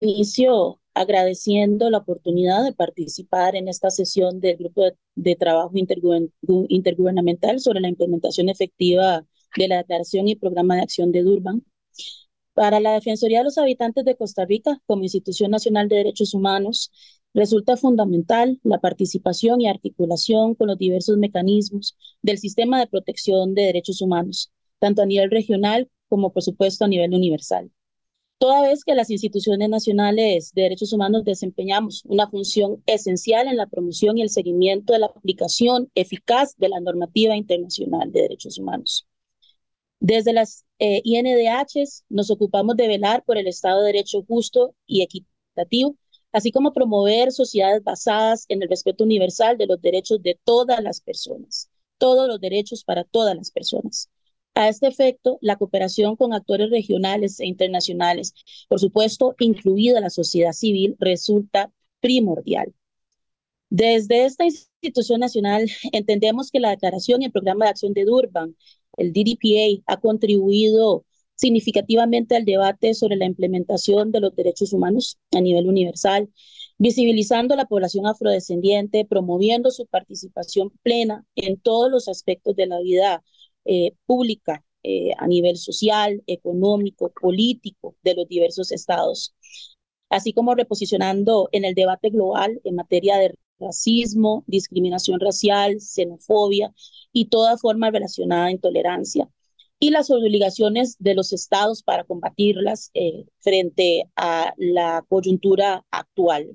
inicio agradeciendo la oportunidad de participar en esta sesión del Grupo de Trabajo Intergubernamental sobre la implementación efectiva de la Declaración y Programa de Acción de Durban. Para la Defensoría de los Habitantes de Costa Rica, como institución nacional de derechos humanos, resulta fundamental la participación y articulación con los diversos mecanismos del sistema de protección de derechos humanos, tanto a nivel regional como, por supuesto, a nivel universal. Toda vez que las instituciones nacionales de derechos humanos desempeñamos una función esencial en la promoción y el seguimiento de la aplicación eficaz de la normativa internacional de derechos humanos. Desde las INDH nos ocupamos de velar por el Estado de Derecho justo y equitativo, así como promover sociedades basadas en el respeto universal de los derechos de todas las personas, todos los derechos para todas las personas. A este efecto, la cooperación con actores regionales e internacionales, por supuesto, incluida la sociedad civil, resulta primordial. Desde esta institución nacional entendemos que la declaración y el programa de acción de Durban, el DDPA, ha contribuido significativamente al debate sobre la implementación de los derechos humanos a nivel universal, visibilizando a la población afrodescendiente, promoviendo su participación plena en todos los aspectos de la vida pública a nivel social, económico, político de los diversos estados, así como reposicionando en el debate global en materia de racismo, discriminación racial, xenofobia y toda forma relacionada a intolerancia, y las obligaciones de los estados para combatirlas frente a la coyuntura actual.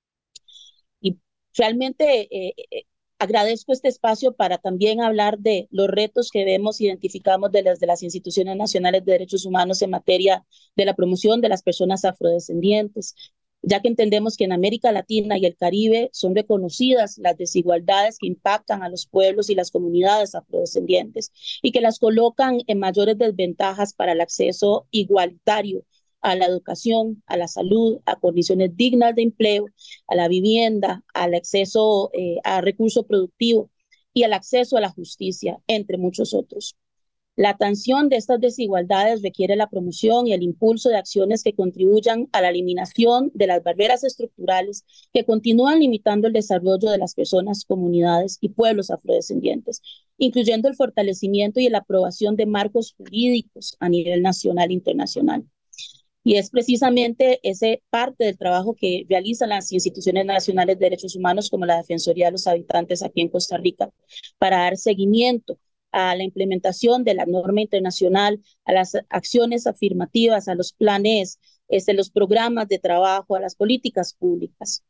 Y realmente agradezco este espacio para también hablar de los retos que vemos, identificamos de las instituciones nacionales de derechos humanos en materia de la promoción de las personas afrodescendientes, ya que entendemos que en América Latina y el Caribe son reconocidas las desigualdades que impactan a los pueblos y las comunidades afrodescendientes y que las colocan en mayores desventajas para el acceso igualitario a la educación, a la salud, a condiciones dignas de empleo, a la vivienda, al acceso a recursos productivos y al acceso a la justicia, entre muchos otros. La atención de estas desigualdades requiere la promoción y el impulso de acciones que contribuyan a la eliminación de las barreras estructurales que continúan limitando el desarrollo de las personas, comunidades y pueblos afrodescendientes, incluyendo el fortalecimiento y la aprobación de marcos jurídicos a nivel nacional e internacional. Y es precisamente ese parte del trabajo que realizan las instituciones nacionales de derechos humanos como la Defensoría de los Habitantes aquí en Costa Rica para dar seguimiento a la implementación de la norma internacional, a las acciones afirmativas, a los planes, los programas de trabajo, a las políticas públicas.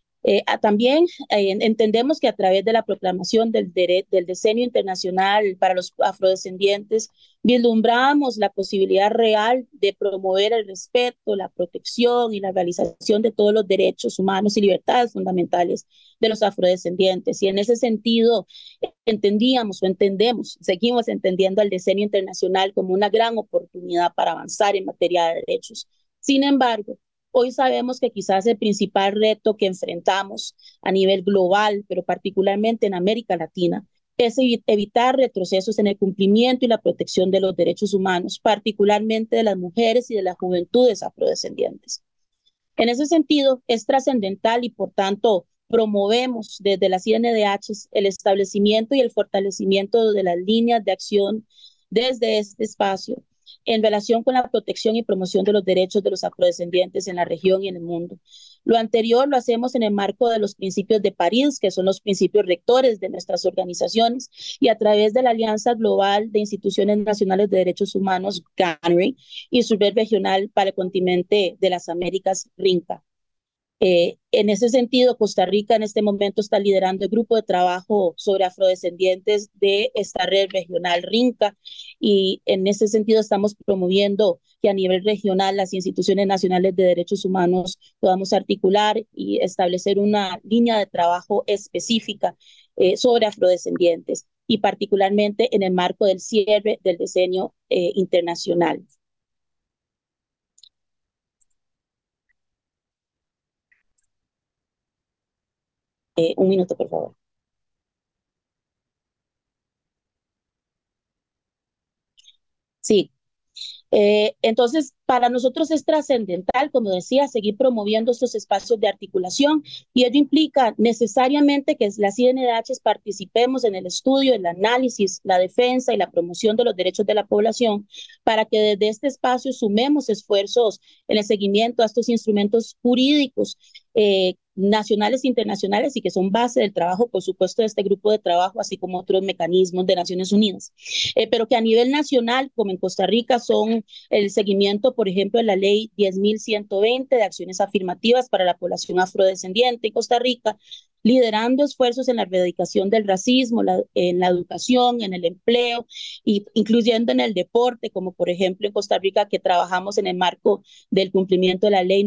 También entendemos que a través de la proclamación del Decenio Internacional para los Afrodescendientes, vislumbramos la posibilidad real de promover el respeto, la protección y la realización de todos los derechos humanos y libertades fundamentales de los afrodescendientes. Y en ese sentido, entendíamos o entendemos, seguimos entendiendo al Decenio Internacional como una gran oportunidad para avanzar en materia de derechos. Sin embargo, hoy sabemos que quizás el principal reto que enfrentamos a nivel global, pero particularmente en América Latina, es evitar retrocesos en el cumplimiento y la protección de los derechos humanos, particularmente de las mujeres y de las juventudes afrodescendientes. En ese sentido, es trascendental y, por tanto, promovemos desde las INDH el establecimiento y el fortalecimiento de las líneas de acción desde este espacio en relación con la protección y promoción de los derechos de los afrodescendientes en la región y en el mundo. Lo anterior lo hacemos en el marco de los principios de París, que son los principios rectores de nuestras organizaciones, y a través de la Alianza Global de Instituciones Nacionales de Derechos Humanos, GANRI, y su red regional para el continente de las Américas, RINCA. En ese sentido, Costa Rica en este momento está liderando el grupo de trabajo sobre afrodescendientes de esta red regional RINCA, y en ese sentido estamos promoviendo que a nivel regional las instituciones nacionales de derechos humanos podamos articular y establecer una línea de trabajo específica sobre afrodescendientes y particularmente en el marco del cierre del decenio internacional. Un minuto, por favor. Sí, entonces, Para nosotros es trascendental, como decía, seguir promoviendo estos espacios de articulación y ello implica necesariamente que las INDH participemos en el estudio, el análisis, la defensa y la promoción de los derechos de la población para que desde este espacio sumemos esfuerzos en el seguimiento a estos instrumentos jurídicos nacionales e internacionales y que son base del trabajo, por supuesto, de este grupo de trabajo, así como otros mecanismos de Naciones Unidas. Pero que a nivel nacional, como en Costa Rica, son el seguimiento, por ejemplo, de la ley 10.120 de acciones afirmativas para la población afrodescendiente en Costa Rica, liderando esfuerzos en la erradicación del racismo, en la educación, en el empleo, y incluyendo en el deporte, como por ejemplo en Costa Rica, que trabajamos en el marco del cumplimiento de la ley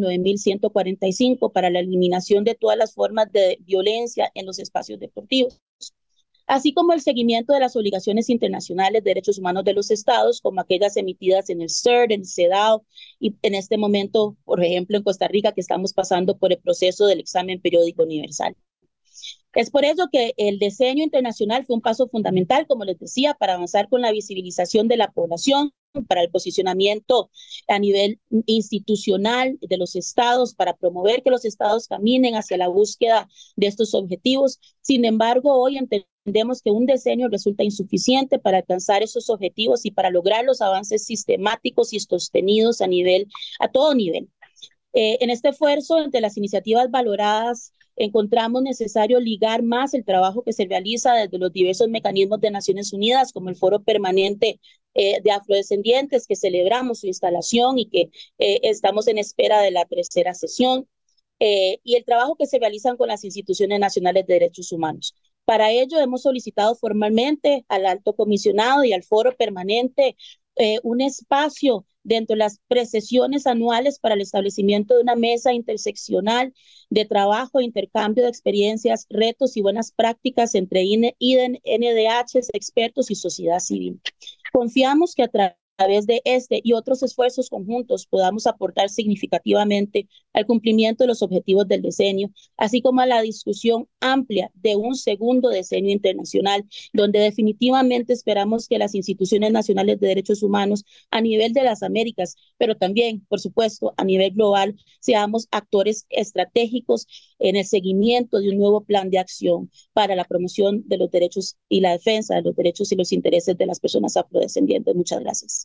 9.145 para la eliminación de todas las formas de violencia en los espacios deportivos, así como el seguimiento de las obligaciones internacionales de derechos humanos de los estados, como aquellas emitidas en el CERD, en el CEDAW, y en este momento, por ejemplo, en Costa Rica, que estamos pasando por el proceso del examen periódico universal. Es por eso que el diseño internacional fue un paso fundamental, como les decía, para avanzar con la visibilización de la población, para el posicionamiento a nivel institucional de los estados, para promover que los estados caminen hacia la búsqueda de estos objetivos. Sin embargo, hoy entendemos que un diseño resulta insuficiente para alcanzar esos objetivos y para lograr los avances sistemáticos y sostenidos a todo nivel. En este esfuerzo, entre las iniciativas valoradas, encontramos necesario ligar más el trabajo que se realiza desde los diversos mecanismos de Naciones Unidas, como el Foro Permanente de Afrodescendientes, que celebramos su instalación y que estamos en espera de la tercera sesión, y el trabajo que se realizan con las instituciones nacionales de derechos humanos. Para ello, hemos solicitado formalmente al Alto Comisionado y al Foro Permanente un espacio dentro de las precesiones anuales para el establecimiento de una mesa interseccional de trabajo, intercambio de experiencias, retos y buenas prácticas entre NDH, expertos y sociedad civil. Confiamos que a través de este y otros esfuerzos conjuntos podamos aportar significativamente al cumplimiento de los objetivos del decenio, así como a la discusión amplia de un segundo decenio internacional, donde definitivamente esperamos que las instituciones nacionales de derechos humanos a nivel de las Américas, pero también, por supuesto, a nivel global, seamos actores estratégicos en el seguimiento de un nuevo plan de acción para la promoción de los derechos y la defensa de los derechos y los intereses de las personas afrodescendientes. Muchas gracias.